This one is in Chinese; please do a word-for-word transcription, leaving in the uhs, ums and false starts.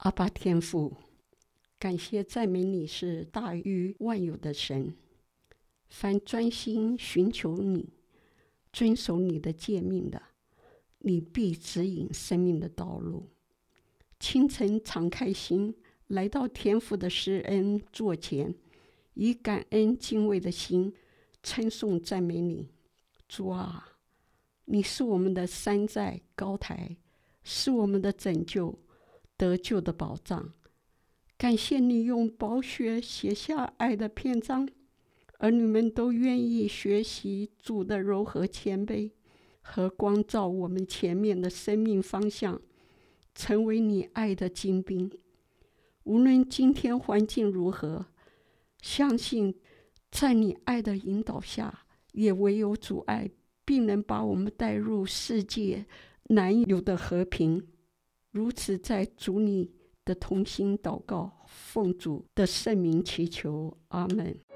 阿爸天父，感谢赞美你是大于万有的神。凡专心寻求你、遵守你的诫命的，你必指引生命的道路。清晨敞开心，来到天父的施恩座前，以感恩敬畏的心称颂赞美你。主啊，你是我们的山寨高台，是我们的拯救得救的保障。感谢你用宝血写下爱的篇章，儿女们都愿意学习主的柔和谦卑和光照我们前面的生命方向，成为你爱的精兵。无论今天环境如何，相信在你爱的引导下，也唯有主爱并能把我们带入世界难有的和平。如此在主你的同心祷告，奉主的圣名祈求，阿们。